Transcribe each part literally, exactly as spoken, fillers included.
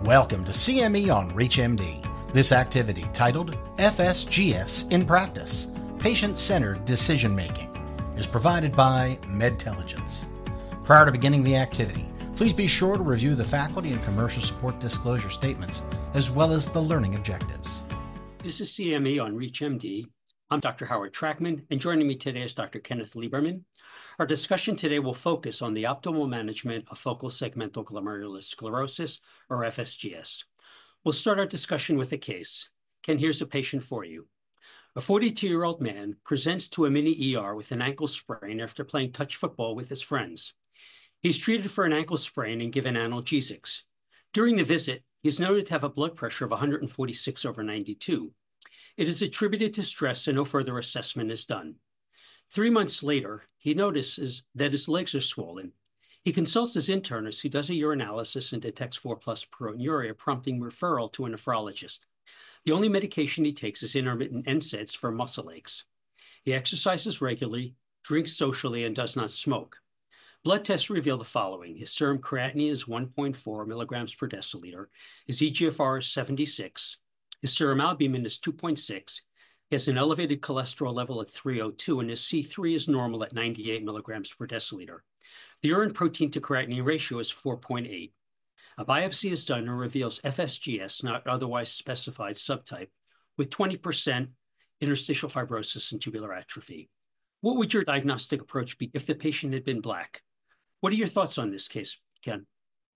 Welcome to C M E on ReachMD. This activity, titled F S G S in Practice, Patient-Centered Decision Making, is provided by Medtelligence. Prior to beginning the activity, please be sure to review the faculty and commercial support disclosure statements, as well as the learning objectives. This is C M E on ReachMD. I'm Doctor Howard Trackman, and joining me today is Doctor Kenneth Lieberman. Our discussion today will focus on the optimal management of focal segmental glomerulosclerosis, or F S G S. We'll start our discussion with a case. Ken, here's a patient for you. A forty-two-year-old man presents to a mini E R with an ankle sprain after playing touch football with his friends. He's treated for an ankle sprain and given analgesics. During the visit, he's noted to have a blood pressure of one hundred forty-six over ninety-two. It is attributed to stress and no further assessment is done. Three months later, he notices that his legs are swollen. He consults his internist, who does a urinalysis and detects four plus proteinuria, prompting referral to a nephrologist. The only medication he takes is intermittent N SAIDs for muscle aches. He exercises regularly, drinks socially, and does not smoke. Blood tests reveal the following. His serum creatinine is one point four milligrams per deciliter. His E G F R is seventy-six. His serum albumin is two point six. He has an elevated cholesterol level at three oh two, and his C three is normal at ninety-eight milligrams per deciliter. The urine protein to creatinine ratio is four point eight. A biopsy is done and reveals F S G S, not otherwise specified subtype, with twenty percent interstitial fibrosis and tubular atrophy. What would your diagnostic approach be if the patient had been Black? What are your thoughts on this case, Ken?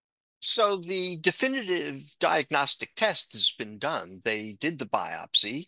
So the definitive diagnostic test has been done. They did the biopsy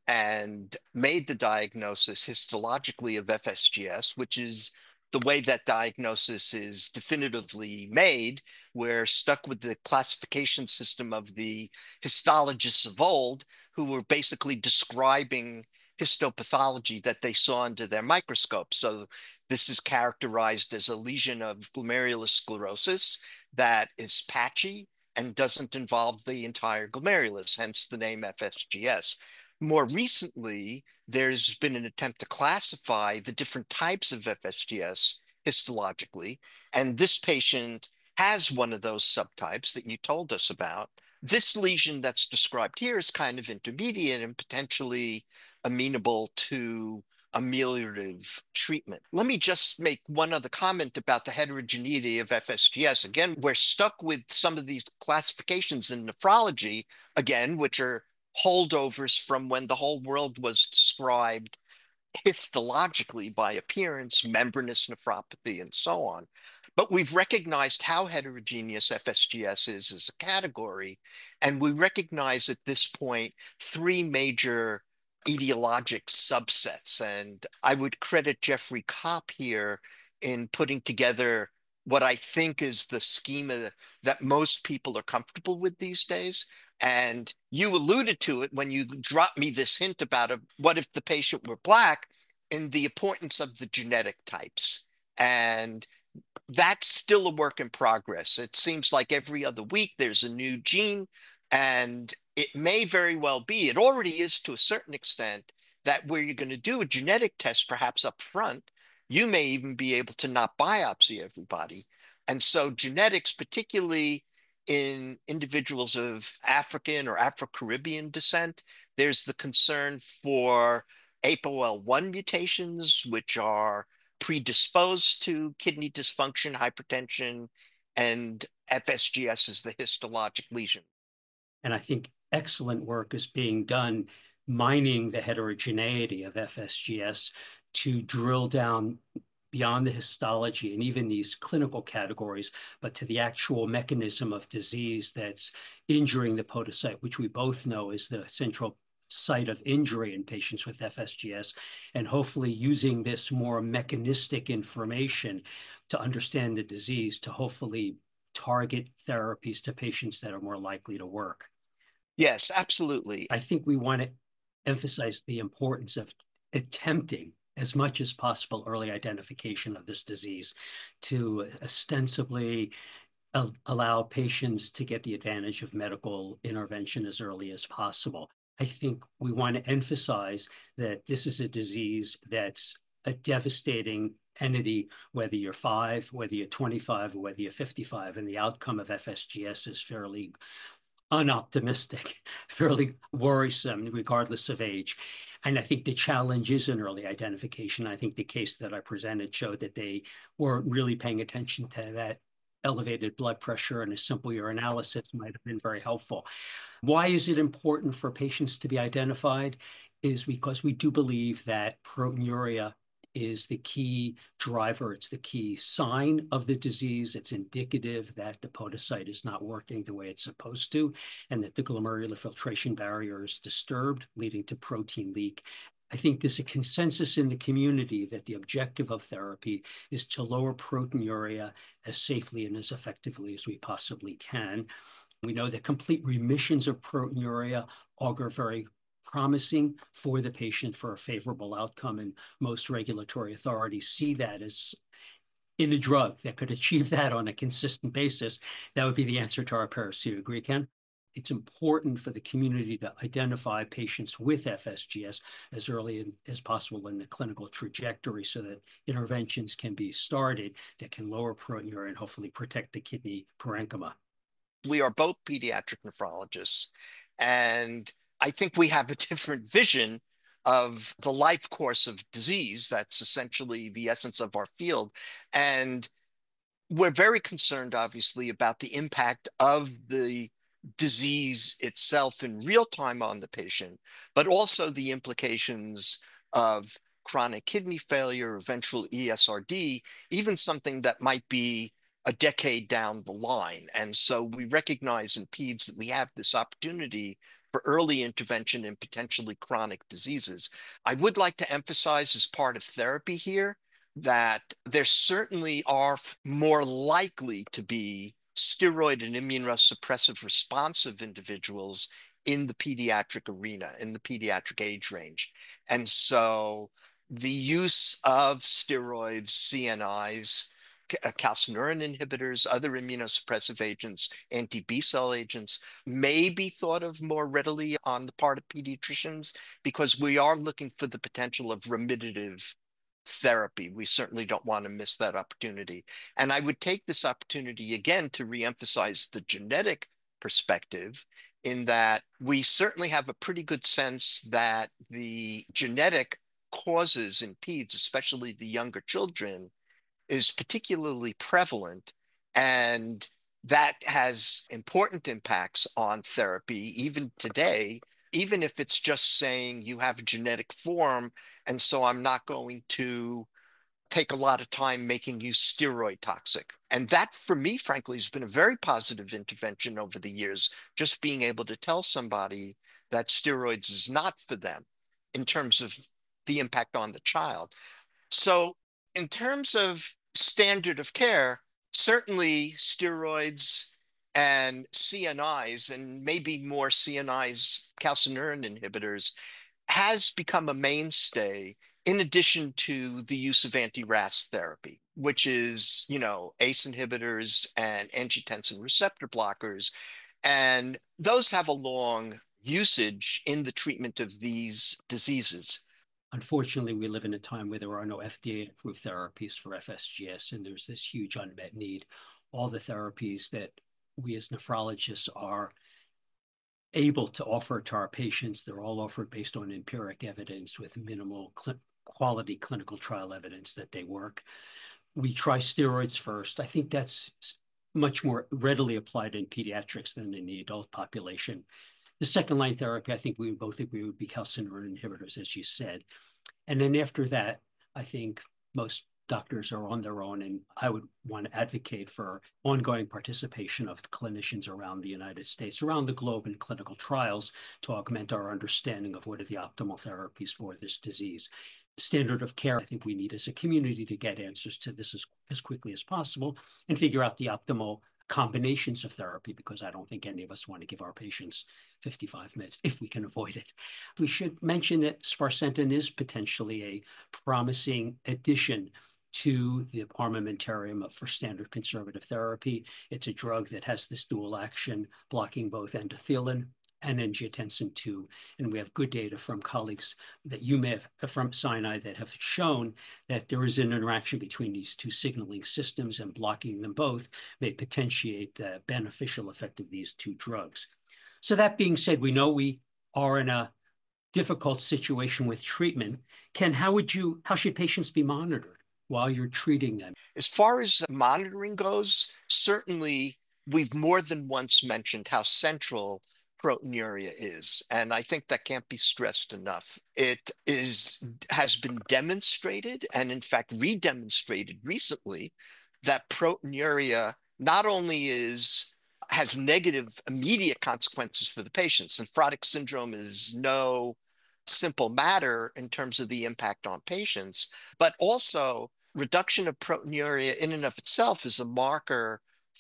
and made the diagnosis histologically of F S G S, which is the way that diagnosis is definitively made. We're stuck with the classification system of the histologists of old, who were basically describing histopathology that they saw under their microscope. So this is characterized as a lesion of glomerulosclerosis that is patchy and doesn't involve the entire glomerulus, hence the name F S G S. More recently, there's been an attempt to classify the different types of F S G S histologically, and this patient has one of those subtypes that you told us about. This lesion that's described here is kind of intermediate and potentially amenable to ameliorative treatment. Let me just make one other comment about the heterogeneity of F S G S. Again, we're stuck with some of these classifications in nephrology, again, which are holdovers from when the whole world was described histologically by appearance, membranous nephropathy, and so on. But we've recognized how heterogeneous F S G S is as a category, and we recognize at this point three major etiologic subsets. And I would credit Jeffrey Kopp here in putting together what I think is the schema that most people are comfortable with these days. And you alluded to it when you dropped me this hint about a, what if the patient were Black, in the importance of the genetic types. And that's still a work in progress. It seems like every other week there's a new gene, and it may very well be, it already is to a certain extent, that where you're going to do a genetic test perhaps up front, you may even be able to not biopsy everybody. And so genetics, particularly in individuals of African or Afro-Caribbean descent, there's the concern for A P O L one mutations, which are predisposed to kidney dysfunction, hypertension, and F S G S is the histologic lesion. And I think excellent work is being done mining the heterogeneity of F S G S to drill down beyond the histology and even these clinical categories, but to the actual mechanism of disease that's injuring the podocyte, which we both know is the central site of injury in patients with F S G S, and hopefully using this more mechanistic information to understand the disease to hopefully target therapies to patients that are more likely to work. Yes, absolutely. I think we want to emphasize the importance of attempting as much as possible early identification of this disease to ostensibly allow patients to get the advantage of medical intervention as early as possible. I think we want to emphasize that this is a disease that's a devastating entity, whether you're five, whether you're twenty-five, or whether you're fifty-five, and the outcome of F S G S is fairly unoptimistic, fairly worrisome, regardless of age. And I think the challenge is in early identification. I think the case that I presented showed that they weren't really paying attention to that elevated blood pressure, and a simple urinalysis might have been very helpful. Why is it important for patients to be identified? Is because we do believe that proteinuria is the key driver. It's the key sign of the disease. It's indicative that the podocyte is not working the way it's supposed to, and that the glomerular filtration barrier is disturbed, leading to protein leak. I think there's a consensus in the community that the objective of therapy is to lower proteinuria as safely and as effectively as we possibly can. We know that complete remissions of proteinuria augur very promising for the patient for a favorable outcome, and most regulatory authorities see that as in a drug that could achieve that on a consistent basis. That would be the answer to our prayers. Do you agree, Ken? It's important for the community to identify patients with F S G S as early in, as possible in the clinical trajectory, so that interventions can be started that can lower proteinuria and hopefully protect the kidney parenchyma. We are both pediatric nephrologists, and I think we have a different vision of the life course of disease. That's essentially the essence of our field. And we're very concerned, obviously, about the impact of the disease itself in real time on the patient, but also the implications of chronic kidney failure, eventual E S R D, even something that might be a decade down the line. And so we recognize in peds that we have this opportunity for early intervention in potentially chronic diseases. I would like to emphasize, as part of therapy here, that there certainly are more likely to be steroid and immunosuppressive responsive individuals in the pediatric arena, in the pediatric age range. And so the use of steroids, C N Is, calcineurin inhibitors, other immunosuppressive agents, anti-B cell agents may be thought of more readily on the part of pediatricians, because we are looking for the potential of remittive therapy. We certainly don't want to miss that opportunity. And I would take this opportunity again to reemphasize the genetic perspective, in that we certainly have a pretty good sense that the genetic causes in peds, especially the younger children, is particularly prevalent, and that has important impacts on therapy even today, even if it's just saying you have a genetic form, and so I'm not going to take a lot of time making you steroid toxic. And that, for me, frankly, has been a very positive intervention over the years, just being able to tell somebody that steroids is not for them in terms of the impact on the child. So in terms of standard of care, certainly steroids and C N Is, and maybe more C N Is, calcineurin inhibitors, has become a mainstay, in addition to the use of anti-R A S therapy, which is, you know, A C E inhibitors and angiotensin receptor blockers. And those have a long usage in the treatment of these diseases. Unfortunately, we live in a time where there are no F D A-approved therapies for F S G S, and there's this huge unmet need. All the therapies that we as nephrologists are able to offer to our patients, they're all offered based on empiric evidence with minimal cl- quality clinical trial evidence that they work. We try steroids first. I think that's much more readily applied in pediatrics than in the adult population. The second line therapy, I think we would both agree, would be calcineurin inhibitors, as you said. And then after that, I think most doctors are on their own, and I would want to advocate for ongoing participation of clinicians around the United States, around the globe, in clinical trials to augment our understanding of what are the optimal therapies for this disease. Standard of care, I think we need as a community to get answers to this as, as quickly as possible and figure out the optimal combinations of therapy, because I don't think any of us want to give our patients fifty-five minutes if we can avoid it. We should mention that sparsentan is potentially a promising addition to the armamentarium for standard conservative therapy. It's a drug that has this dual action, blocking both endothelin and angiotensin two. And we have good data from colleagues that you may have from Sinai that have shown that there is an interaction between these two signaling systems, and blocking them both may potentiate the beneficial effect of these two drugs. So that being said, we know we are in a difficult situation with treatment. Ken, how would you, how should patients be monitored while you're treating them? As far as monitoring goes, certainly we've more than once mentioned how central proteinuria is, and I think that can't be stressed enough. It is has been demonstrated, and in fact re-demonstrated recently, that proteinuria not only is has negative immediate consequences for the patients. Nephrotic syndrome is no simple matter in terms of the impact on patients, but also reduction of proteinuria in and of itself is a marker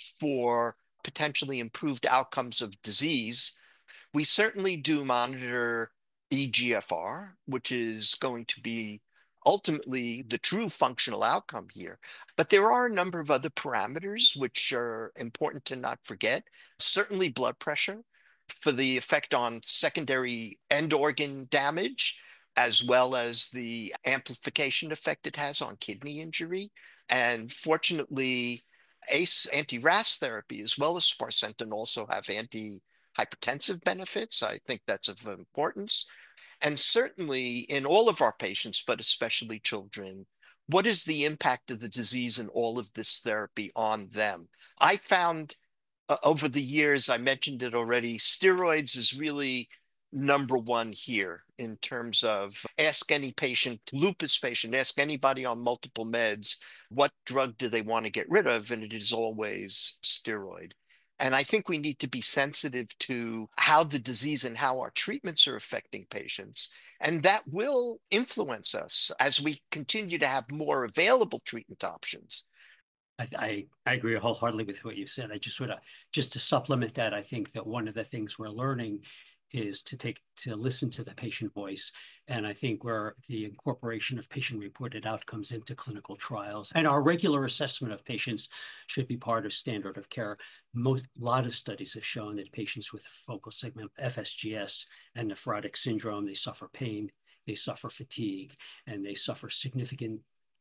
for potentially improved outcomes of disease. We certainly do monitor E G F R, which is going to be ultimately the true functional outcome here. But there are a number of other parameters which are important to not forget. Certainly blood pressure for the effect on secondary end organ damage, as well as the amplification effect it has on kidney injury. And fortunately, A C E anti-R A S therapy as well as sparsentan also have anti-hypertensive benefits. I think that's of importance. And certainly in all of our patients, but especially children, what is the impact of the disease and all of this therapy on them? I found uh, over the years, I mentioned it already, steroids is really number one here in terms of ask any patient, lupus patient, ask anybody on multiple meds, what drug do they want to get rid of? And it is always steroid. And I think we need to be sensitive to how the disease and how our treatments are affecting patients. And that will influence us as we continue to have more available treatment options. I, I, I agree wholeheartedly with what you said. I just sort of, just to supplement that, I think that one of the things we're learning is to take, to listen to the patient voice. And I think where the incorporation of patient-reported outcomes into clinical trials and our regular assessment of patients should be part of standard of care. Most, a lot of studies have shown that patients with focal segment F S G S and nephrotic syndrome, they suffer pain, they suffer fatigue, and they suffer significant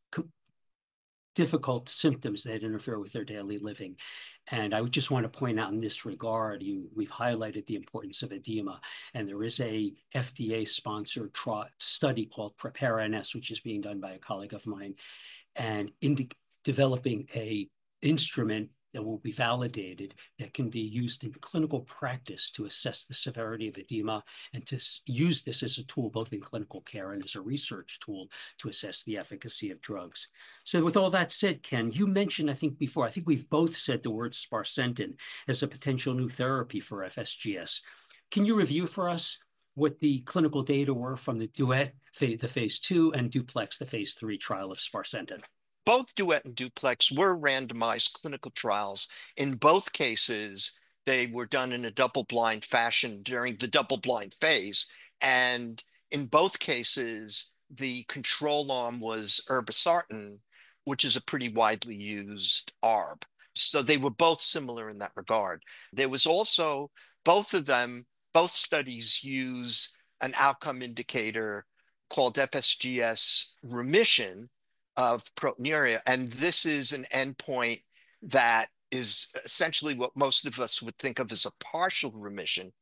difficult symptoms that interfere with their daily living. And I would just want to point out in this regard, you, we've highlighted the importance of edema, and there is a F D A-sponsored study called PREPARE-N S, which is being done by a colleague of mine, and in developing a instrument that will be validated that can be used in clinical practice to assess the severity of edema and to use this as a tool both in clinical care and as a research tool to assess the efficacy of drugs. So with all that said, Ken, you mentioned, I think before, I think we've both said the word sparsentan as a potential new therapy for F S G S. Can you review for us what the clinical data were from the DUET, the phase two, and DUPLEX, the phase three trial of sparsentan? Both DUET and DUPLEX were randomized clinical trials. In both cases, they were done in a double-blind fashion during the double-blind phase. And in both cases, the control arm was irbesartan, which is a pretty widely used A R B. So they were both similar in that regard. There was also, both of them, both studies use an outcome indicator called F S G S remission of proteinuria. And this is an endpoint that is essentially what most of us would think of as a partial remission.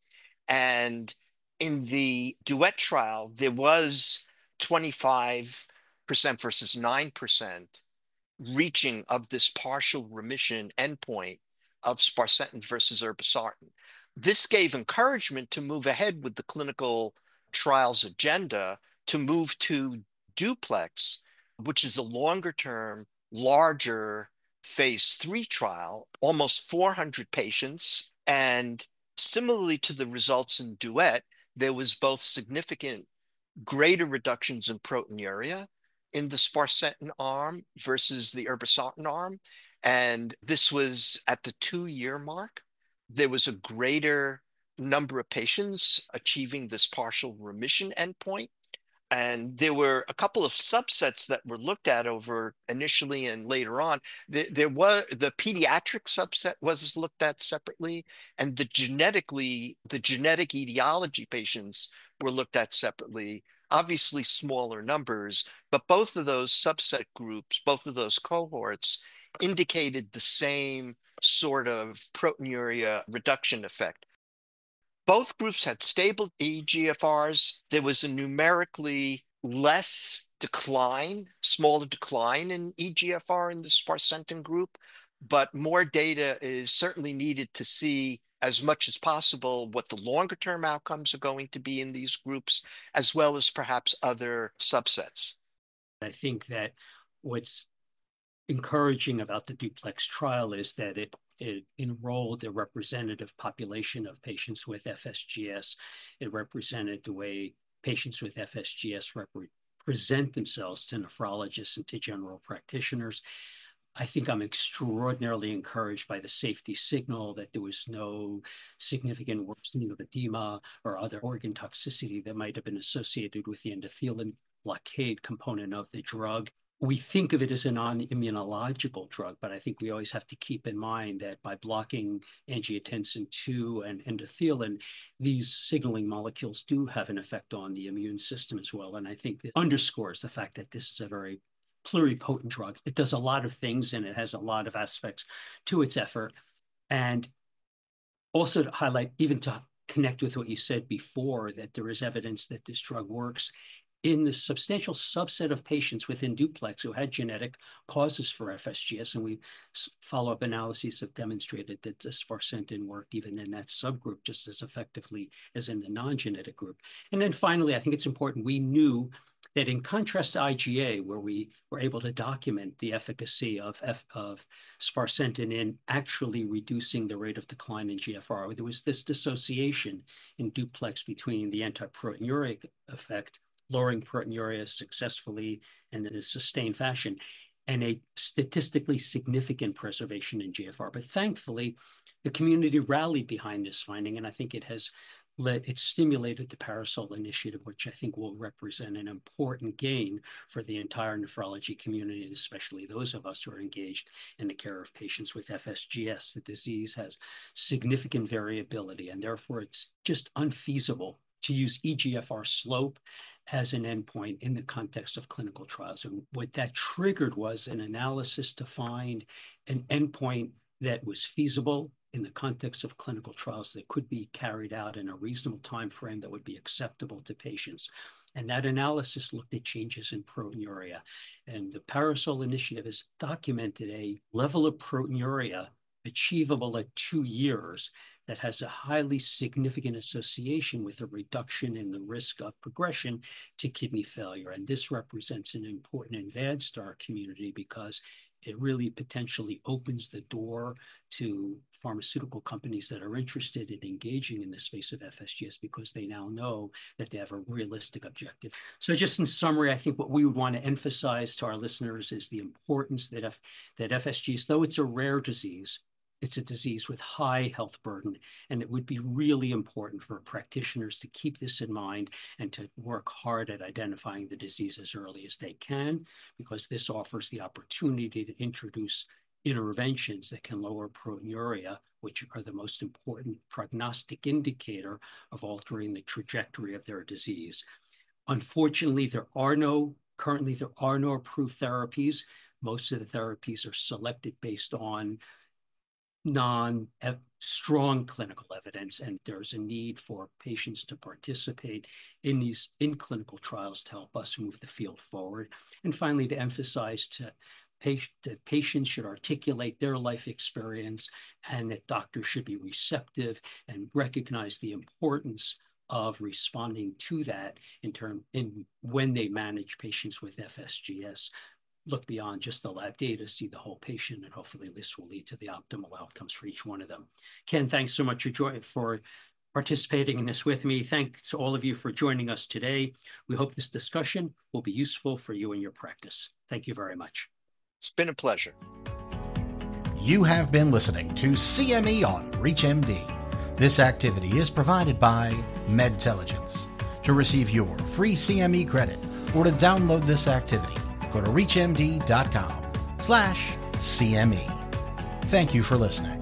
And in the DUET trial, there was twenty-five percent versus nine percent reaching of this partial remission endpoint of sparsentan versus irbesartan. This gave encouragement to move ahead with the clinical trials agenda to move to DUPLEX, which is a longer term, larger phase three trial, almost four hundred patients. And similarly to the results in DUET, there was both significant greater reductions in proteinuria in the sparsentan arm versus the irbesartan arm. And this was at the two-year mark. There was a greater number of patients achieving this partial remission endpoint. And there were a couple of subsets that were looked at over initially and later on. There, there was the pediatric subset was looked at separately, and the genetically, the genetic etiology patients were looked at separately, obviously smaller numbers, but both of those subset groups, both of those cohorts indicated the same sort of proteinuria reduction effect. Both groups had stable E G F Rs. There was a numerically less decline, smaller decline in E G F R in the sparsentan group, but more data is certainly needed to see as much as possible what the longer term outcomes are going to be in these groups, as well as perhaps other subsets. I think that what's encouraging about the DUPLEX trial is that it, it enrolled a representative population of patients with F S G S. It represented the way patients with F S G S present themselves to nephrologists and to general practitioners. I think I'm extraordinarily encouraged by the safety signal that there was no significant worsening of edema or other organ toxicity that might have been associated with the endothelin blockade component of the drug. We think of it as a non-immunological drug, but I think we always have to keep in mind that by blocking angiotensin two and endothelin, these signaling molecules do have an effect on the immune system as well. And I think that underscores the fact that this is a very pluripotent drug. It does a lot of things and it has a lot of aspects to its effort. And also to highlight, even to connect with what you said before, that there is evidence that this drug works in the substantial subset of patients within DUPLEX who had genetic causes for F S G S, and we follow-up analyses have demonstrated that the sparsentan worked even in that subgroup just as effectively as in the non-genetic group. And then finally, I think it's important, we knew that in contrast to I G A, where we were able to document the efficacy of, F, of sparsentan in actually reducing the rate of decline in G F R, there was this dissociation in DUPLEX between the antiproteinuric effect, lowering proteinuria successfully and in a sustained fashion, and a statistically significant preservation in G F R. But thankfully, the community rallied behind this finding, and I think it has led, it stimulated the Parasol initiative, which I think will represent an important gain for the entire nephrology community, and especially those of us who are engaged in the care of patients with F S G S. The disease has significant variability, and therefore it's just unfeasible to use E G F R slope as an endpoint in the context of clinical trials. And what that triggered was an analysis to find an endpoint that was feasible in the context of clinical trials that could be carried out in a reasonable time frame that would be acceptable to patients. And that analysis looked at changes in proteinuria. And the Parasol initiative has documented a level of proteinuria achievable at two years that has a highly significant association with a reduction in the risk of progression to kidney failure. And this represents an important advance to our community because it really potentially opens the door to pharmaceutical companies that are interested in engaging in the space of F S G S because they now know that they have a realistic objective. So just in summary, I think what we would want to emphasize to our listeners is the importance that, F that F S G S, though it's a rare disease, it's a disease with high health burden, and it would be really important for practitioners to keep this in mind and to work hard at identifying the disease as early as they can, because this offers the opportunity to introduce interventions that can lower proteinuria, which are the most important prognostic indicator of altering the trajectory of their disease. Unfortunately, there are no, currently there are no approved therapies. Most of the therapies are selected based on non-strong clinical evidence, and there's a need for patients to participate in these in clinical trials to help us move the field forward. And finally, to emphasize to patient, that patients should articulate their life experience and that doctors should be receptive and recognize the importance of responding to that in term in when they manage patients with F S G S. Look beyond just the lab data, see the whole patient, and hopefully this will lead to the optimal outcomes for each one of them. Ken, thanks so much for, joy for participating in this with me. Thanks to all of you for joining us today. We hope this discussion will be useful for you in your practice. Thank you very much. It's been a pleasure. You have been listening to C M E on ReachMD. This activity is provided by Medtelligence. To receive your free C M E credit or to download this activity, go to reachmd dot com slash C M E. Thank you for listening.